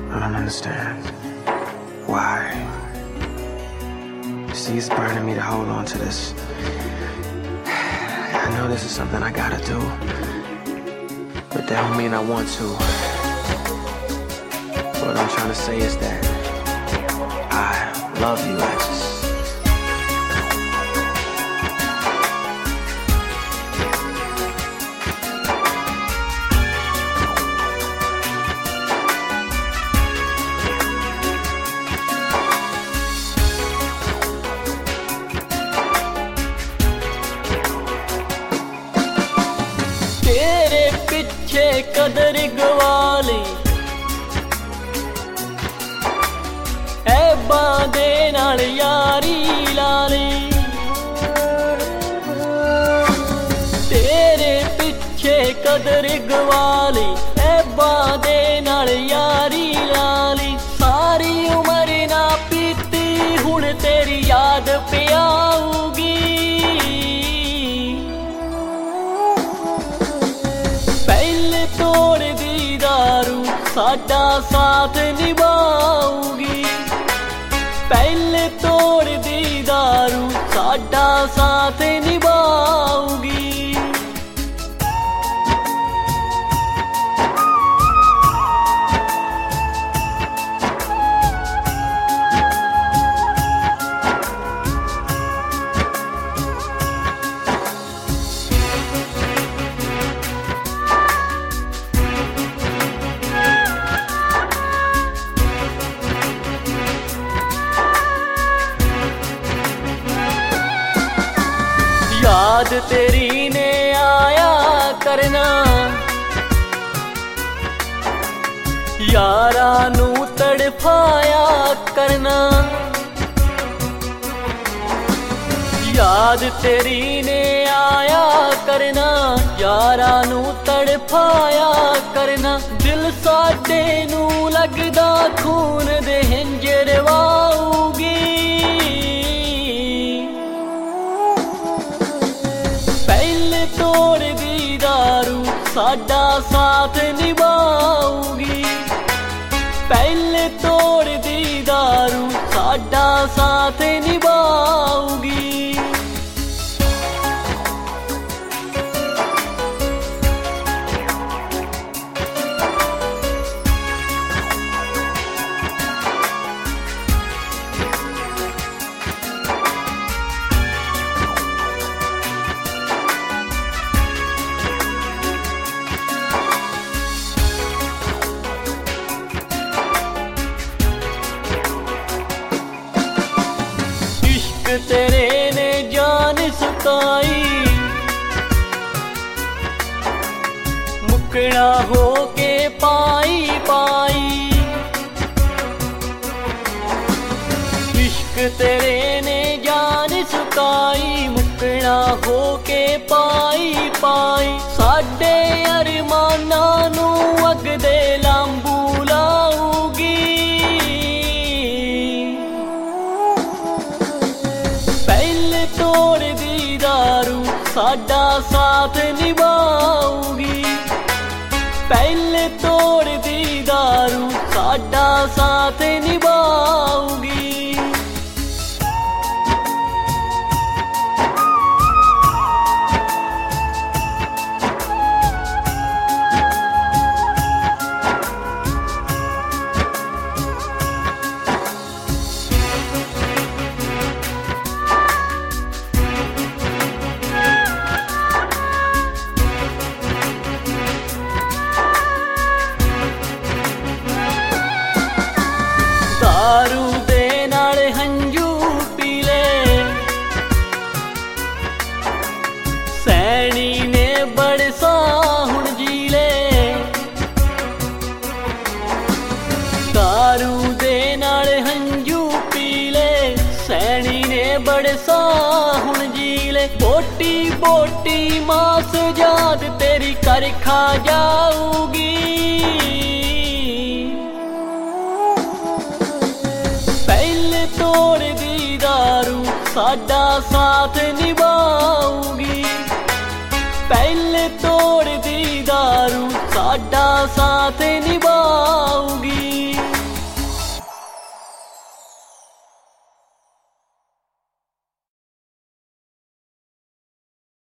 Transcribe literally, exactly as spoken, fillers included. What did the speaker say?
I don't understand. Why? See, it's burning me to hold on to this. I know this is something I gotta do, but that don't mean I want to. What I'm trying to say is that I love you, Alexis. तेरे पिछे कदर गवाली ऐबा दे नाल यारी लाली तेरे पिछे कदर गवाली ऐबा दे नाल यारी लाली सारी उम्र ना पीती हुण तेरी याद पियाऊगी तोड़ दी दारू साडा साथ निभाऊगी पहले तोड़ दी दारू साडा साथ निभाऊगी याद तेरी ने आया करना यारा नू तड़फाया करना याद तेरी ने आया करना यारा नू तड़फाया करना दिल साडे नू लगदा खून दे हिंजर वाऊगी तोड़ दी दारू साडा साथ निभाऊगी पहले तोड़ दी दारू साडा साथ निभाऊगी तेरे ने जान सुकाई मुकड़ा हो के पाई पाई इश्क तेरे ने जान सुकाई मुकड़ा हो के पाई पाई साडे अरमाना नू अग दे लांबू लाऊगी तोड़ दी दारू साडा साथ निभाऊगी पहले तोड़ दी दारू साडा साथ निभाऊगी दारू दे नाल हंजू पी ले सैनी ने बड़सा हुण जी ले दारू दे नाल हंजू पी ले सैनी ने बड़सा हुण जी ले बोटी बोटी मास जाद तेरी कर खा जाऊगी तोड़ दी दारू साडा साथ निभाऊगी पहले तोड़ दी दारू साडा साथ निभा